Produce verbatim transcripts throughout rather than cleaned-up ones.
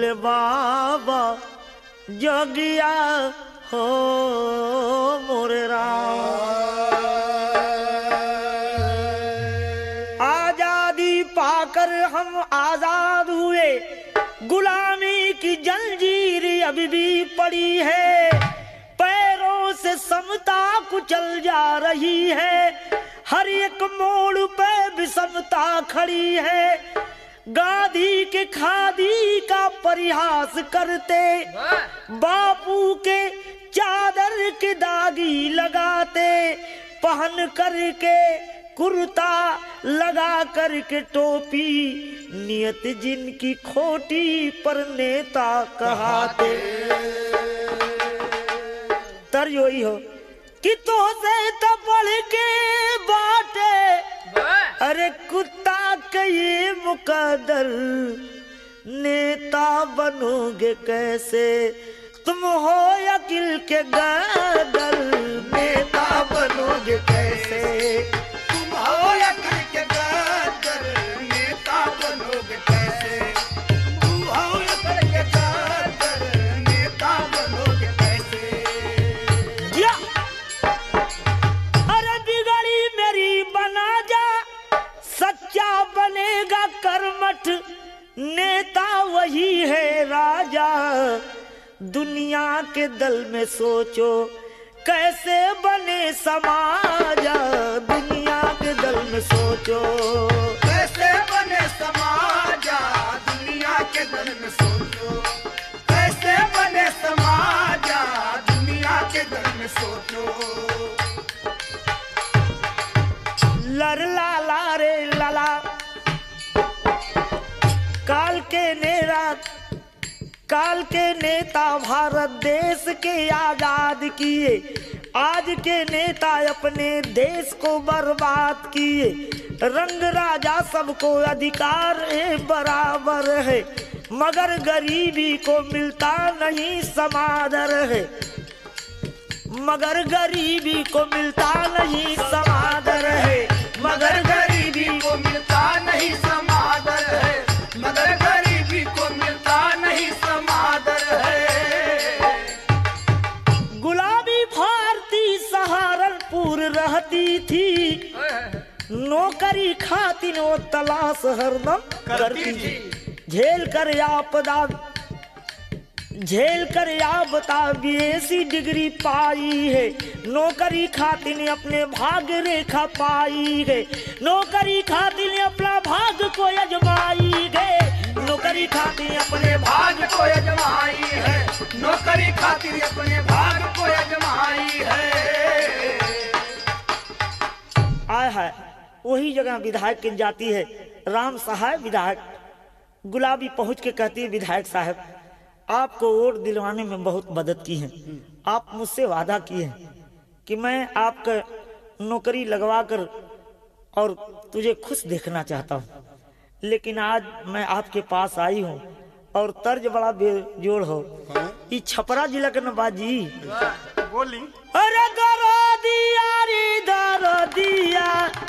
मोरे बाबा जोगिया हो मोरे राम। आजादी पाकर हम आजाद हुए, गुलामी की जंजीर अभी भी पड़ी है, पैरों से समता कुचल जा रही है, हर एक मोड़ पे विषमता खड़ी है। गांधी के खादी का परिहास करते, बापू के चादर के दागी लगाते, पहन करके कुर्ता लगा करके टोपी, नियत जिनकी खोटी पर नेता कहाते। तर यही हो कि तो से तो पढ़ के बाटे, अरे कुत्ता के ये मुकद्दर, नेता बनोगे कैसे तुम हो अकिल के गदर, नेता बनोगे कैसे तुम हो अकिल के गदर, नेता बनोगे कैसे तुम हो अकिल के गदर, नेता बनोगे कैसे। या अरे बिगड़ी मेरी बना जा, सच्चा बनेगा कर्मठ, नेता वही है राजा। दुनिया के दल में सोचो कैसे बने समाजा, दुनिया के दल में सोचो कैसे बने समाजा, दुनिया के दल में सोचो कैसे बने समाजा, दुनिया के दल में सोचो। लर लाला रे लाला, काल के नेरा काल के नेता भारत देश के आजाद किए, आज के नेता अपने देश को बर्बाद किए। रंग राजा सबको अधिकार है बराबर है, मगर गरीबी को मिलता नहीं समादर है, मगर गरीबी को मिलता नहीं समादर है, मगर गरीबी को मिलता नहीं समादर है, मगर गरीबी को मिलता नहीं समादर है। गुलाबी भारती सहारनपुर रहती थी, नौकरी खातिर वो तलाश हरदम करती थी, झेल कर आपदा झेल कर आपदा बीएससी डिग्री पाई है, नौकरी खातिर अपने भाग्य रेखा पाई है, नौकरी खातिर अपना भाग्य को अजमाई है, नौकरी खातिर अपने भाग्य को अजमाई है, नौकरी खातिर अपने भाग्य को अजमाई है। आय है वही जगह विधायक की जाती है, राम सहाय विधायक। गुलाबी पहुंच के कहती है, विधायक साहब आपको वोट दिलवाने में बहुत मदद की है, आप मुझसे वादा किए हैं कि मैं आपका नौकरी लगवा कर और तुझे खुश देखना चाहता हूँ, लेकिन आज मैं आपके पास आई हूँ और तर्ज बड़ा बेजोड़ हो। ये छपरा जिला के नबाजी बोली, अरे दरदिया रे दरदिया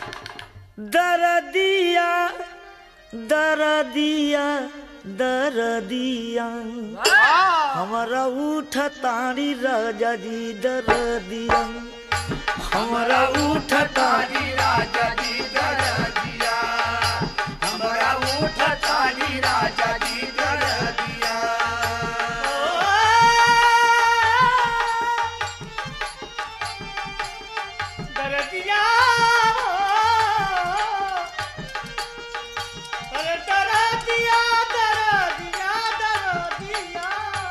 दरदिया दरदिया दरदिया, हमारा उठ तारी राजा जी दरदिया, हमारा उठ तारी राजा जी दरदिया, हमारा उठ तारी राजा जी दरदिया। दरदिया अरे दरदिया दरदिया दरदिया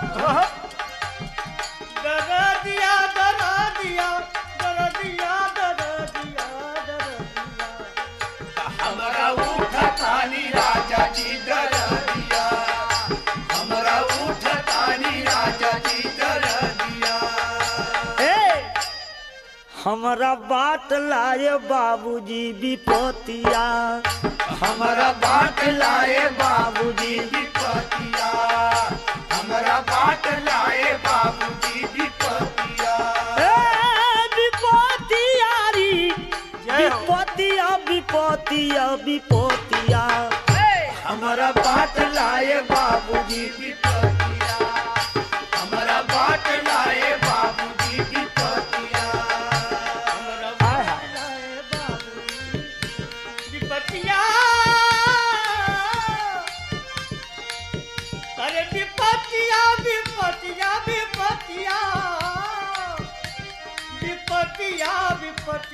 दरदिया दरदिया दरदिया दरदिया दरदिया, हमारा उठ तानी राजा जी दरदिया, हमारा उठ तानी राजा जी दरदिया। हमारा बाट लाए बाबूजी विपतिया, हमारा बाट लाए बाबूजी विपतिया, हमारा बाट लाए बाबूजी विपतिया। विपतियारी विपतिया विपतिया विपतिया, हमारा बाट लाए बाबूजी विपतिया।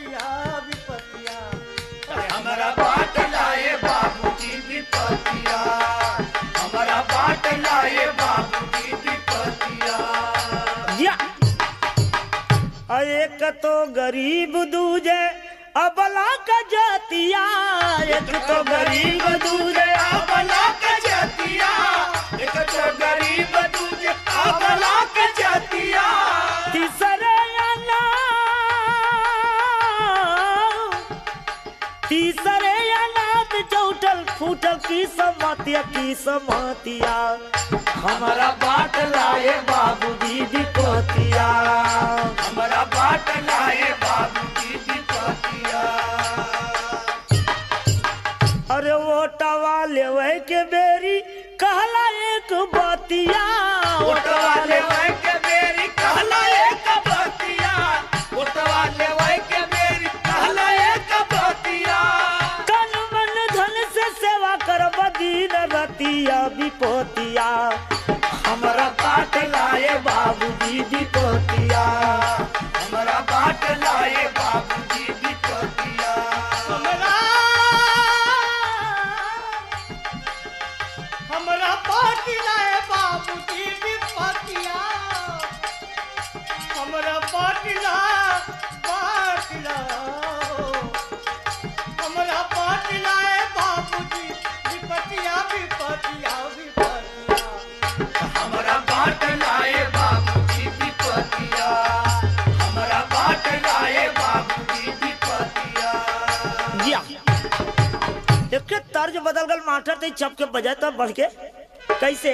विपतिया विपतिया हमारा बाट लाए बाबूजी विपतिया हमारा बाट लाए बाबूजी विपतिया या एक तो गरीब दूजे अबला का जातिया एक तो गरीब दूजे अबला का जातिया एक तो गरीब दूजे अबला का जातिया तीसरे अना तीसरे अनाथ चौटल फूटल की समतिया की समतिया हमारा बाट लाए बाबूजी विपतिया हमारा बाट लाए बाबूजी विपतिया अरे वोटवा लेवे के बेरी कहला एक बतिया वोटवा लेवे के बेरी कहला एक बतिया वोटवा लेवे के बेरी कहला एक बतिया तन मन धन से सेवा करब दिन रतिया विपतिया हमारा बाट लाए बाबूजी विपतिया हमारा बाट लाए बाबूजी विपतिया हमरा हमरा पाटी लाए बाबूजी विपतिया हमरा पाटी ला पाटी ला हमरा पाटी लाए बाबूजी विपतिया विपतिया विपतिया हमारा बाट लाए बाबूजी विपतिया हमारा बाट लाए बाबूजी विपतिया जिया एक तर्ज बदल गल मास्टर ते चप के बजाय तब बढ़ के कैसे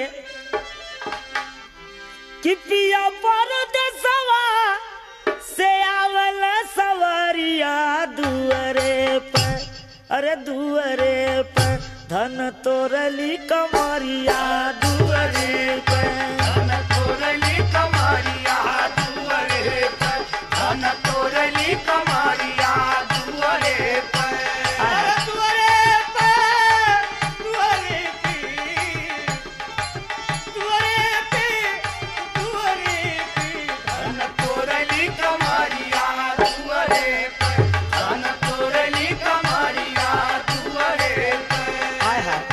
कि पिया परदेसवा से आवल सवरिया दुअरे पर अरे दुअरे पर धन तोरली कमरिया दुअरे पर धन तोरली कमारिया दुअरे पर धन तोरली कमारिया दुअरे पर दुआरे पे दुआरे पे दुआरे पे दुआरे पे धन तोरली कमारिया दुअरे पर धन तोरली कमारिया दुअरे पर आय है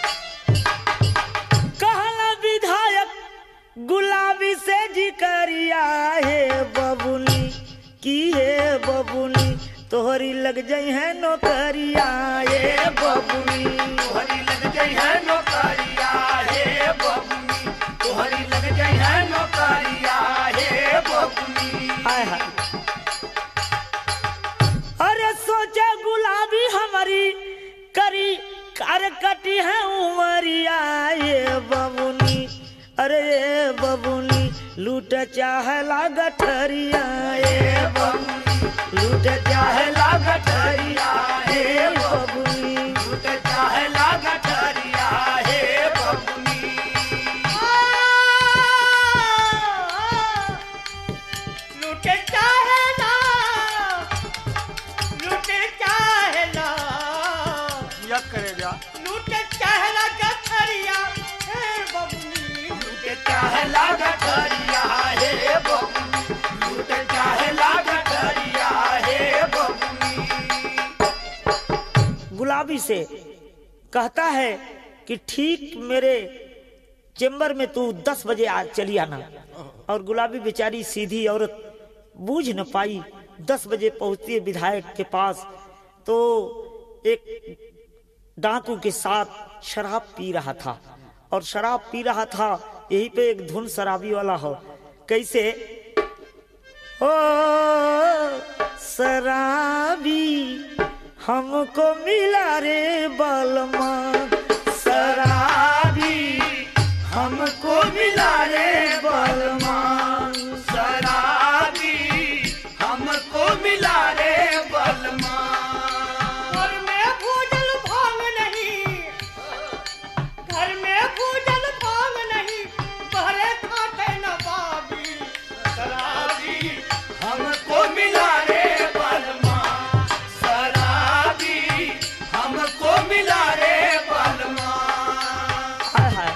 कहला विधायक गुलाबी से जिकरिया हे बबुनी की हे बबुनी तोहरी लग जाई है नौकरिया हे बबुनी तोहरी लग गई है नौकरिया हे बबुनी तोहरी लग गई है नौकरिया हे बबुनी आय है अरे सोचे गुलाबी हमारी करी कर कटी है उमरिया ये बबुनी अरे ये बबुनी लूट चाहला गठरिया ये बबुनी लूट चाहला गठरिया हे बबुनी लूट चाहे लागठरिया हे बबुनी लूटे चाहे ना लूटे चाहे ना या करेगा लूटे चाहे ना गठरिया हे बबुनी लूट चाहे लागठरिया हे बबुनी लूट चाहे लागठरिया हे बबुनी गुलाबी से कहता है कि ठीक मेरे चेम्बर में तू दस बजे आज चली आना और गुलाबी बेचारी सीधी औरत बूझ न पाई दस बजे पहुंचती है विधायक के पास तो एक डाकू के साथ शराब पी रहा था और शराब पी रहा था यहीं पे एक धुन शराबी वाला हो कैसे ओ शराबी हमको मिला रे बलमा शराबी हमको मिला रे बलमा शराबी हमको मिला रे बलमा घर में भूजल भांग नहीं घर में भूजल भांग नहीं बहरे खाते नवाबी शराबी हमको मिला रे बलमा शराबी हमको मिला रे बलमा हाय हाय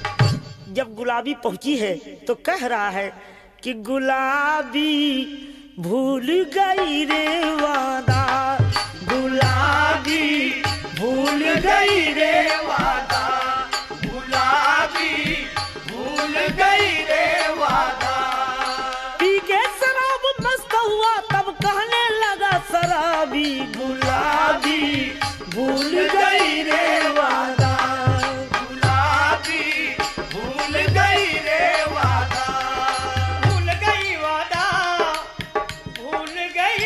जब गुलाबी पहुंची है तो कह रहा है कि गुलाबी भूल गई रे वादा, गुलाबी भूल गई रे वादा, गुलाबी भूल गई रे वादा। पी के शराब मस्त हुआ तब कहने लगा शराबी, गुलाबी भूल गई रे वादा, गुलाबी भूल गई रे वादा। भूल गई वादा, भूल गई,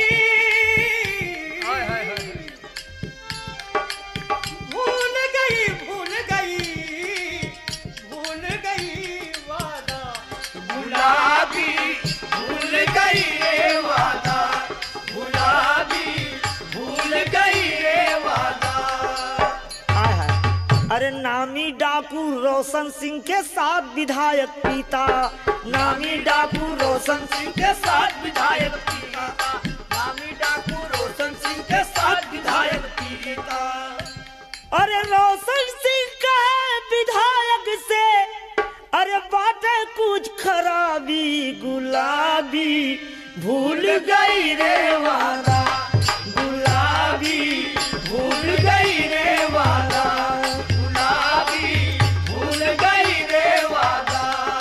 भूल गई, भूल गई, भूल गई वादा। गुलाबी भूल गई रे वादा, गुलाबी भूल गई रे वादा। हाय हाय। अरे नामी डाकू रोशन सिंह के साथ विधायक पीता, नामी डाकू रोशन सिंह के साथ विधायक पीता, नामी डाकू रोशन सिंह के साथ विधायक पीता। अरे रोशन सिंह का विधायक से अरे बाटे कुछ खराबी, गुलाबी भूल गई रे वादा, गुलाबी भूल गई रे वादा, गुलाबी भूल गई रे वादा।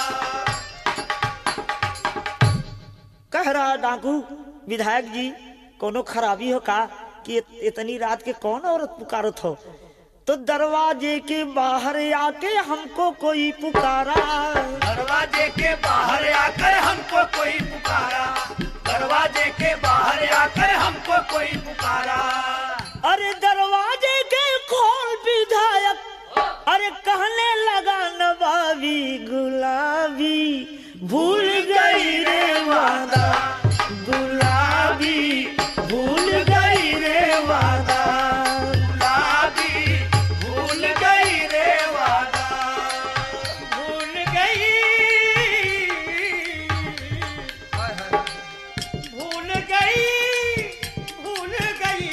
कह रहा डाकू विधायक जी कोनो खराबी हो का कि इतनी रात के कौन औरत पुकारत हो? तो दरवाजे के बाहर आके हमको कोई पुकारा, दरवाजे के बाहर आकर हमको कोई पुकारा, दरवाजे के बाहर आकर हमको कोई पुकारा। अरे दरवाजे के खोल विधायक, अरे कहने लगा नवाबी, गुलाबी भूल गई रे वादा, गुलाबी भूल गई रे वादा, गुलाबी भूल गई रे वादा। भूल गई, भूल गई, भूल गई,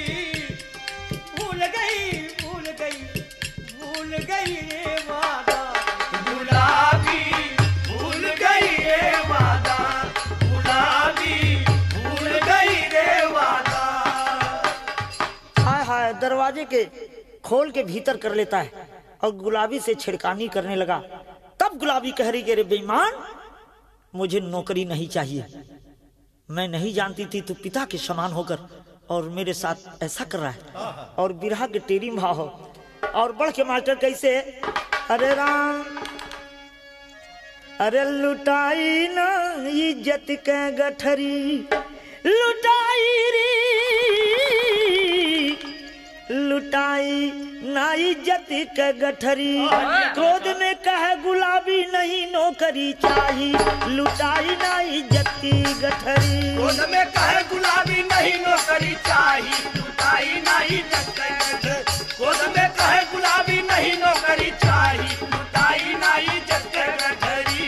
भूल गई, भूल गई, भूल गई रे वादा। गुलाबी भूल गई रे वादा, गुलाबी भूल गई रे वादा। हाय हाय। दरवाजे के खोल के भीतर कर लेता है और गुलाबी से छिड़कानी करने लगा। तब गुलाबी कह रही कि रे बेईमान, मुझे नौकरी नहीं चाहिए, मैं नहीं जानती थी तू पिता के समान होकर और मेरे साथ ऐसा कर रहा है। और बिरहा के टेरी भाव हो और बढ़ के मास्टर कैसे, अरे राम, अरे लुटाई ना इज्जत के गठरी, लुटाई री, लुटाई ना इज्जत के गठरी, क्रोध में कहे गुलाबी नहीं नौकरी चाहिए, लुटाई ना इज्जत की गठरी। गोद में कहे गुलाबी नहीं नौकरी चाहिए, लुटाई नहीं जगत। गोद में कहे गुलाबी नहीं नौकरी चाहिए, लुटाई नहीं जगत घड़ी।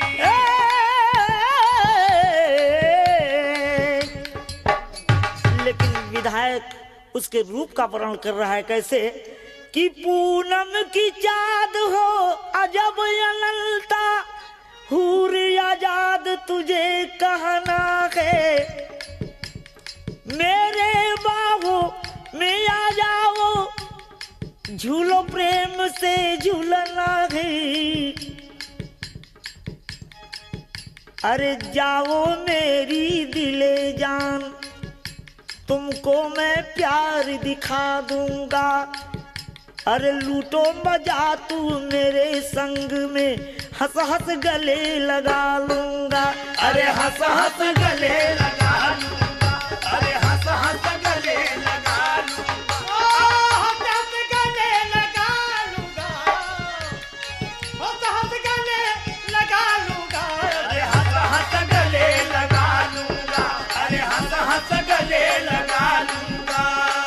लेकिन विधायक उसके रूप का वर्णन कर रहा है कैसे कि पूनम की चाँद हो अजब अनलता, हूर आजाद तुझे कहना है, मेरे बाहों में आ जाओ, झूलो प्रेम से झूलना है। अरे जाओ मेरी दिले जान, तुमको मैं प्यार दिखा दूंगा, अरे लूटो मजा तू मेरे संग में, हंस हंस गले लगा लूंगा, अरे हंस हंस गले लगा लूंगा, अरे हंस हंस गले लगा लूंगा। ओ हंस हंस गले लगा लूंगा, हंस हंस गले लगा लूंगा, अरे हंस हंस गले लगा लूंगा, अरे हंस हंस गले लगा लूंगा।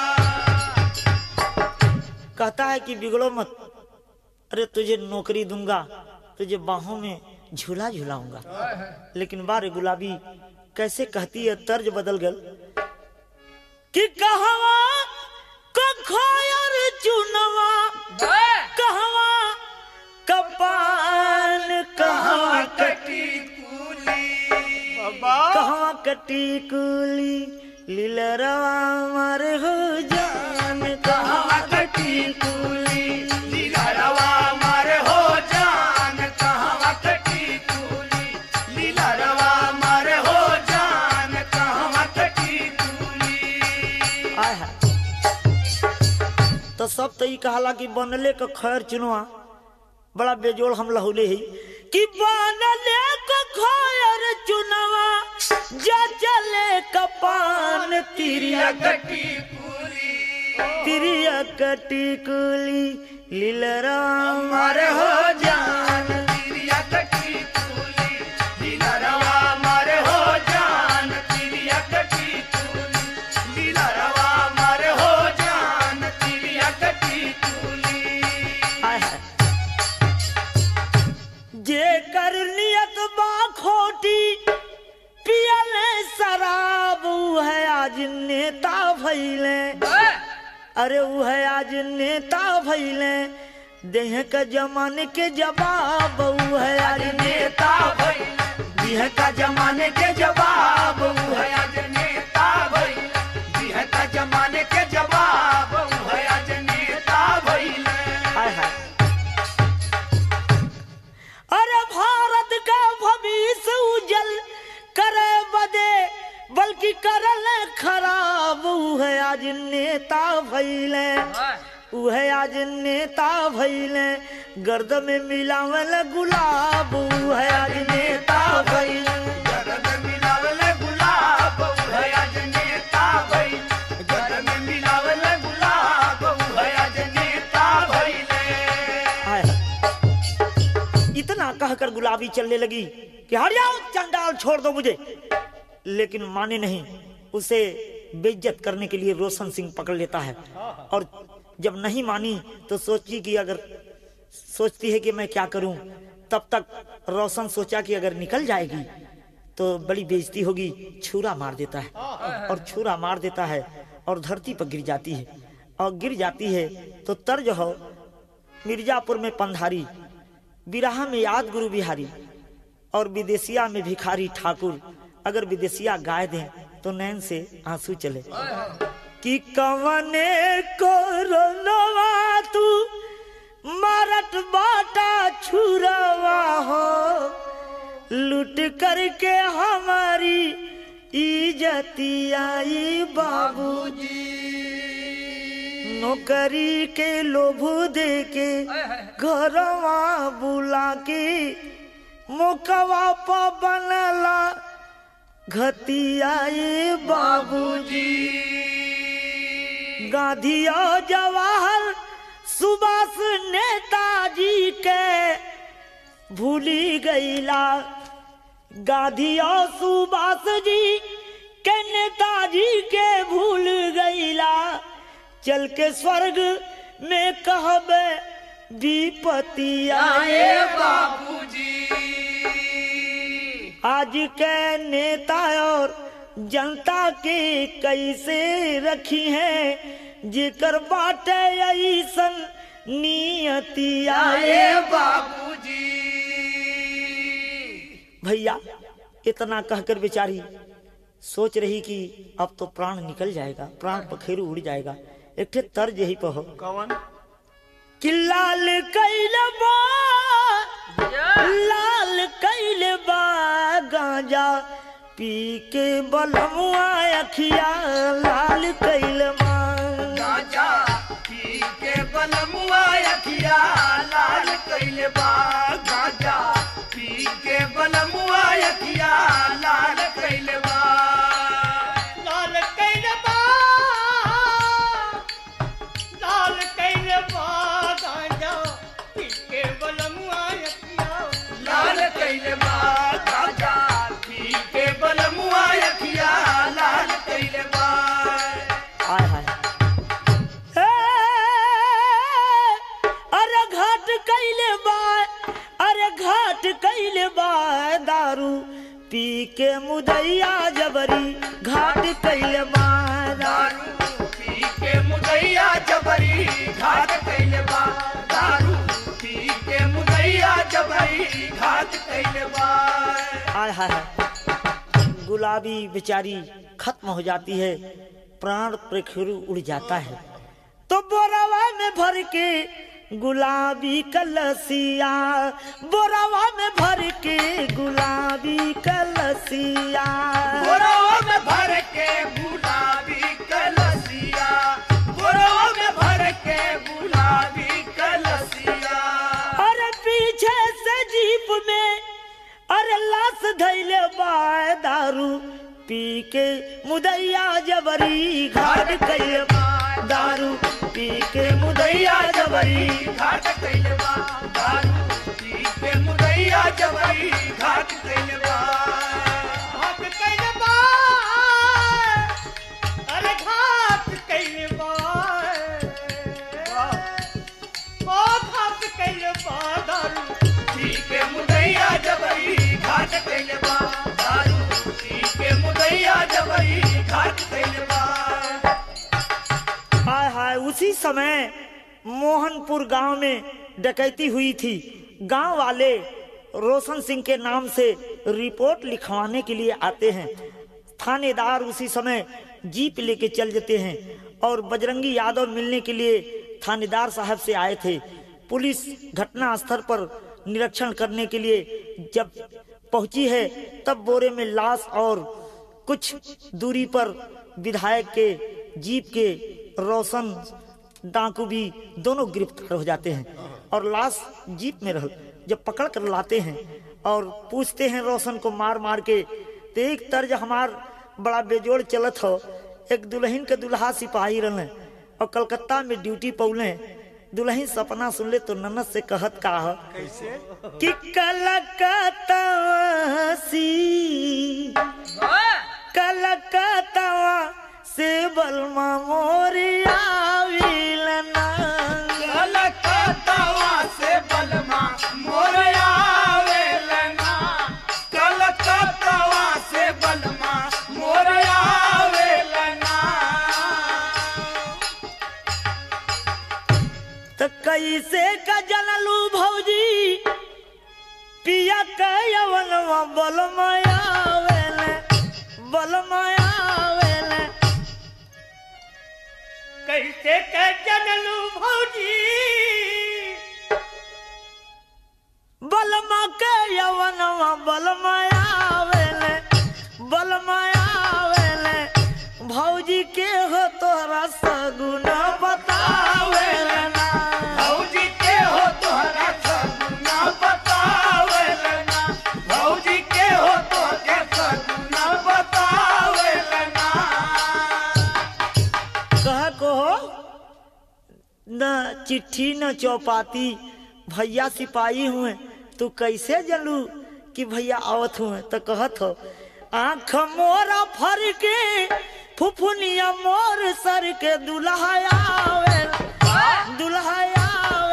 कहता है कि बिगड़ो मत, अरे तुझे नौकरी दूंगा, तुझे बाहों में झूला झूलाऊंगा। लेकिन बारे गुलाबी कैसे कहती है, तर्ज बदल गल कि कहवा को खोयर चुनवा, कहवा कपान, कहवा कटी कूली कहवा कटी टिकुली लीलरवा मार हो जान कहवा के टिकुली लीलरवा मारे हो जान कहवा के टिकुली लीलरवा मारे हो जान कहवा के टिकुली। आय है तो सब तो ई कहला कि बनले का खैर चुनवा बड़ा बेजोड़ हम लहुले ही कि बनले का खैर चुनवा जा चले कपान तिरिया कटी कुली तिरिया कटी कुली लीलरा मारे हो जान तिरिया कटी कुली लीलरवा मारे हो जान तिरिया कटी कुली लीलरवा मारे हो जान तिरिया कटी कुली। आय है जे कर नियत बा खोटी पियले शराब ऊ है आज नेता भइले अरे ऊ है आज नेता भइले देह का जमाने के जवाब ऊ है आज नेता भइले बिह का जमाने के जवाब ऊ है आज नेता भइले बिह का जमाने के जवाब ऊ है आज नेता भइले। हाय हाय अरे भारत का भविष्य उज्जवल करे बदे बल्कि करल खराब ऊ है आज नेता भइले ऊ है आज नेता भइले गर्द में मिलावल गुलाब ऊ है आज नेता भइले गर्द में मिलावल गुलाब ऊ है आज नेता भइले गर्द में मिलावल गुलाब ऊ है आज नेता भइले। हाय इतना कहकर गुलाबी चलने लगी कि हट जाओ चंडाल छोड़ दो मुझे लेकिन माने नहीं उसे बेइज्जत करने के लिए रोशन सिंह पकड़ लेता है और जब नहीं मानी तो सोची कि अगर सोचती है कि मैं क्या करूं तब तक रोशन सोचा कि अगर निकल जाएगी तो बड़ी बेइज्जती होगी छुरा मार देता है और छुरा मार देता है और धरती पर गिर जाती है और गिर जाती है तो तर्ज हो मिर्जापुर में पंधारी बिराहा में याद गुरु बिहारी और विदेशिया में भिखारी ठाकुर अगर विदेशिया गाय दें तो नैन से आंसू चले कि कवने को रोनवा तू मारत बाटा छुरवा हो लूट करके हमारी इज्जतिया बाबूजी नौकरी के लोभ दे के घरवा बुला के मुकवा पर बनला घतिया बाबूजी गांधी और जवाहर सुभाष नेताजी के भूली गईला गांधी और सुभाष जी के नेताजी के भूल गईला चल के स्वर्ग में कहबे विपत्ति आए बाबूजी आज के नेता और जनता के कैसे रखी है जिकर बाटे ऐसन नियति आए बाबूजी। भैया इतना कहकर बेचारी सोच रही कि अब तो प्राण निकल जाएगा प्राण पखेरु उड़ जाएगा एक ठे तर्ज यही पर हो कौन कि लाल कैल बा लाल कैल बा गांजा पी के बलमुआ अखिया लाल कैल बा गांजा पी के बलमुआ अखिया लाल कैल बा गांजा पी के बलमुआ अखिया लाल कैल बा लाल कैल बा लाल कैल बा गांजा पी के बलमुआ अखिया लाल कैल बा गांजा पी के बलमुआ अखिया लाल कैल बा। हाय हाय अरे घाट कैले बा अरे घाट कैले बा दारू पी के मुदैया जबरी घाट कैले बा दारू पी के मुदैया जबरी घाट कैल बा दारू पी के मुदैया जबरी घाट कैल बा। हाय हाय गुलाबी बेचारी खत्म हो जाती है, प्राण प्रखुर उड़ जाता है। तो बोरावा में भर के गुलाबी कलसिया, बोरावा में भर के गुलाबी कलसिया, बोरावा में भर के गुलाबी कलसिया, बोरावा में भर के गुलाबी कलसिया। अरे पीछे से जीप में अरे लाश धैले बाय, दारू पी के मुदैया जबरी घाट कैले बा, दारू पी के मुदैया जबरी घाट कैले बा, दारू पी के मुदैया जबरी घाट कैले बा। घाट कैले बा, अरे घाट कैले बा, ओ घाट कैले बा, दारू पी के मुदैया जबरी घाट कैले बा, दारू पी के मुदैया जबरी घाट कैले बा। हाय हाय। उसी समय मोहनपुर गांव में डकैती हुई थी। गांव वाले रोशन सिंह के नाम से रिपोर्ट लिखवाने के लिए आते हैं। थानेदार उसी समय जीप लेके चल जाते हैं और बजरंगी यादव मिलने के लिए थानेदार साहब से आए थे। पुलिस घटना स्थल पर निरीक्षण करने के लिए जब पहुंची है तब बोरे में लाश और कुछ दूरी पर विधायक के जीप के रोशन डाकू भी दोनों गिरफ्तार हो जाते हैं और लाश जीप में रह जब पकड़ कर लाते हैं और पूछते हैं रोशन को मार मार के, तो एक तर्ज हमार बड़ा बेजोड़ चलत हो। एक दुल्हन के दुल्हा सिपाही रहने और कलकत्ता में ड्यूटी पौले, दुल्हन सपना सुन ले तो ननद से कहत का है कैसे कि कलकत्ता सी कलकत्ता से बलमा मोरिया विलना, कलकत्तावा से बलमा मोरया वेलना, कलकत्तावा से बलमा मोरया वेलना। तो कैसे का जनलू भौजी पिया कयवनवा बलमाया वेले, बलमाया वेले। कैसे के जनलू भौजी, बलमा के यवनवा बलमाया वेले, बलमाया वेले। भौजी के हो तोरा सगुना बतावेले ना, भौजी के हो तोहरा सगुना बतावेलना, भौजी के हो तोहके सगुना बतावेलना। कह को हो न चिट्ठी न चौपाती, भैया सिपाही हुए तू कैसे जनलू कि भैया आवत हुए। तो कहत हो आँख मोरा फर के फुफुनिया मोर सर के दुल्हाया दुल्हाया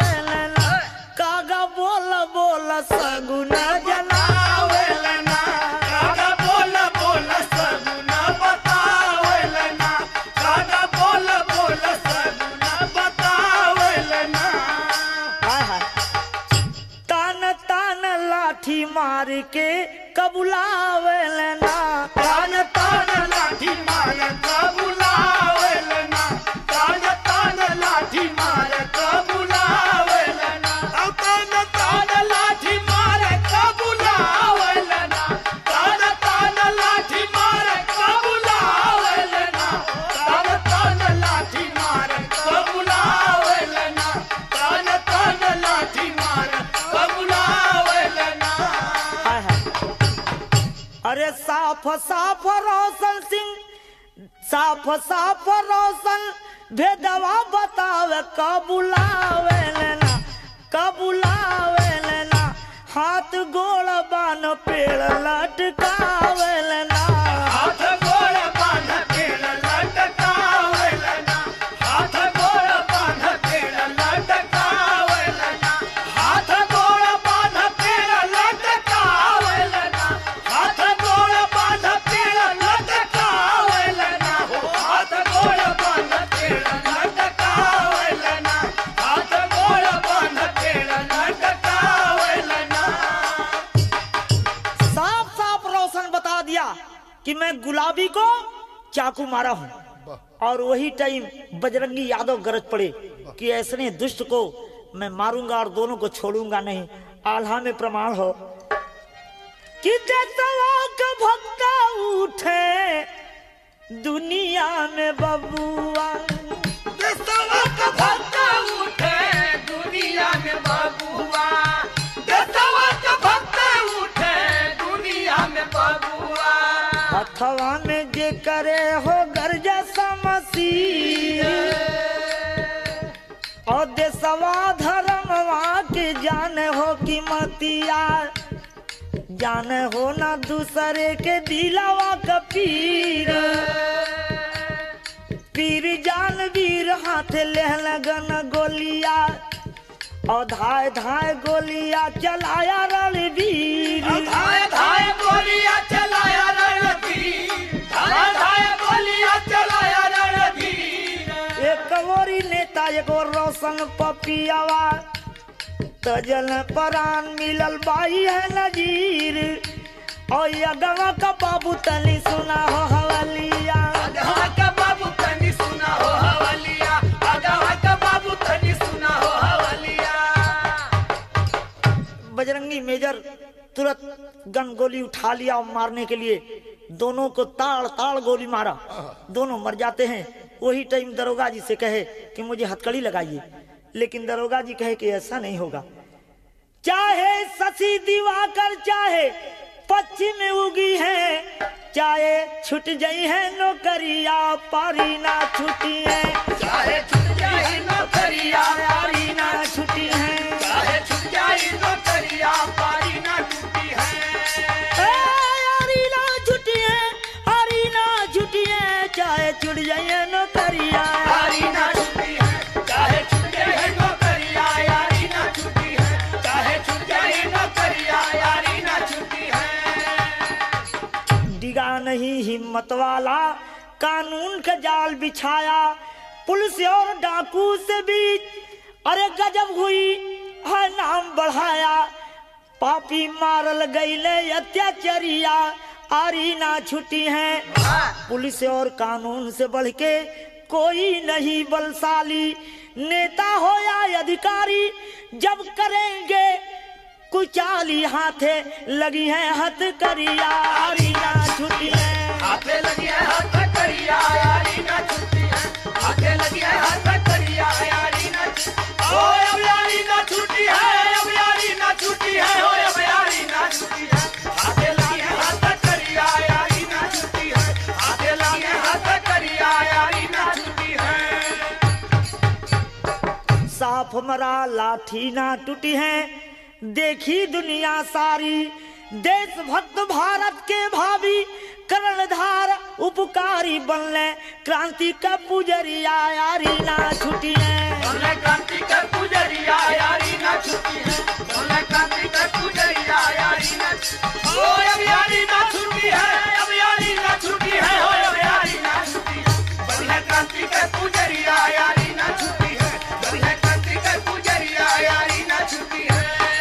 कागा बोल बोल सगुना जनावेलना, कागा बोल बोल सगुना बतावेलना, कागा बोल बोल सगुना बतावेलना। हाय हाय। तान तान लाठी मार के कबुलावेलना, तान तान लाठी मार कबुलावेलना, तान तान लाठी मार कबुलावेलना, तान तान लाठी मार कबुलावेलना, तान तान लाठी मार कबुलावेलना, तान तान लाठी मार कबुलावेलना, तान तान लाठी मार कबुलावेलना। हाय हाय। अरे साफ साफ रोशन सिंह, साफ साफ रोशन भेदवा बतावे कबुलावेलना, कबुलावेलना। हाथ गोड़ बान पेड़ लटकावेलना, हाथ गोड़ बांध पेड़ लटकावेलना, हाथ गोड़ बांध पेड़ लटकावेलना, हाथ गोड़ बांध पेड़ लटकावेलना, हाथ गोड़ बांध पेड़ लटकावेलना, हाथ गोड़ बांध पेड़ लटकावेलना, हाथ गोड़ बांध पेड़ लटकावेलना। साफ साफ रोशन चाकू मारा हूँ। और वही टाइम बजरंगी यादव गरज पड़े कि ऐसने दुष्ट को मैं मारूंगा और दोनों को छोड़ूंगा नहीं। आल्हा में प्रमाण हो कि जसवा का भक्ता उठे दुनिया में बबुआ, दसवा का भक्ता उठे दुनिया में बबुआ, दसवा का भक्ता उठे दुनिया में बबुआ। हथवा में जे करे हो गर्जा समसी और देसवा धर्मवा के जाने हो कि मतिया, जाने हो ना दूसरे के दिलावा का पीर, पीर जान वीर हाथ ले लगन गोलिया और धाय धाय गोलिया चलाया रणवीर, धाय धाय गोलियां चलाया रणवीर, धाय धाय गोलियां चलाया रणवीर। एक ओरी नेता एक और रोशन पपियावा, तजल परान मिलल बाई है नजीर और यगवा का बाबू तनी सुना हो हवलिया, अगवा का बाबू तनी सुना हो हवलिया, अगवा का बाबू तनी सुना हो हवलिया। बजरंगी मेजर तुरंत गन गोली उठा लिया और मारने के लिए दोनों को ताड़ ताड़ गोली मारा, दोनों मर जाते हैं। वही टाइम दरोगा जी से कहे कि मुझे हथकड़ी लगाइए, लेकिन दरोगा जी कहे कि ऐसा नहीं होगा, चाहे शशि दिवाकर चाहे पश्चिम उगी है, चाहे छूट गई है नौकरिया पारी ना छुट्टी है, चाहे छूट जाए नौकरिया पारी ना छुट्टी है, चाहे छूट जाए नौकरिया पारी ना छुट्टी है। आरी ना छुट्टी है, आरी ना छुट्टी है, चाहे छूट जाए नौकरिया यारी ना छुट्टी है, चाहे छूट जाए नौकरिया यारी ना छुट्टी है, चाहे छूट जाए नौकरिया यारी ना छुट्टी है। डिगा नहीं हिम्मत वाला कानून का जाल बिछाया, पुलिस और डाकू से बीच अरे गजब हुई है नाम बढ़ाया, पापी मारल गईले अत्याचारिया आरी ना छुट्टी है। पुलिस और कानून से बढ़ के कोई नहीं बलशाली, नेता हो या अधिकारी जब करेंगे कुचाली हाथे लगी है हथकड़िया आरी ना छुट्टी है, हाथे लगी है हथकड़िया यारी ना छुट्टी है, हाथे लगी है हथकड़िया यारी ना छुट्टी, ओ अब यारी ना छुट्टी है, अब यारी ना छुट्टी है, ओ अब यारी ना छुट्टी है, हाथे लगी है हथकड़िया यारी ना छुट्टी है, हाथे लगी है हथकड़िया यारी ना छुट्टी है। साफ मरा लाठी ना टूटी है, देखी दुनिया सारी, देशभक्त भारत के भावी कर्णधार उपकारी बनले क्रांति का पुजरिया यारी ना छुट्टी है, बोले क्रांति का पुजरिया यारी ना छुट्टी है, बोले क्रांति का पुजरिया यारी ना छुट्टी, ओ अब यारी ना छुट्टी है, अब यारी ना छुट्टी है, ओ अब यारी ना छुट्टी है, बोले क्रांति का पुजरिया यारी ना छुट्टी है, बोले क्रांति का पुजरिया यारी ना छुट्टी है।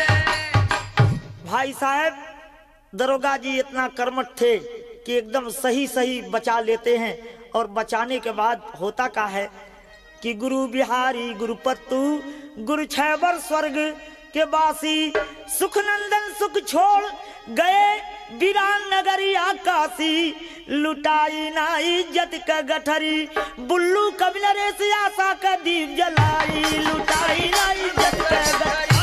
भाई साहब दरोगा जी इतना कर्मठ थे कि एकदम सही सही बचा लेते हैं, और बचाने के बाद होता क्या है कि गुरु बिहारी गुरुपत्तु गुरु छैबर स्वर्ग के वासी सुखनंदन सुख छोड़ गए वीरान नगरी आकाशी, लुटाई ना इज्जत का गठरी बुल्लू कबीर से आशा का दीप जलाई, लुटाई ना इज्जत का गठरी।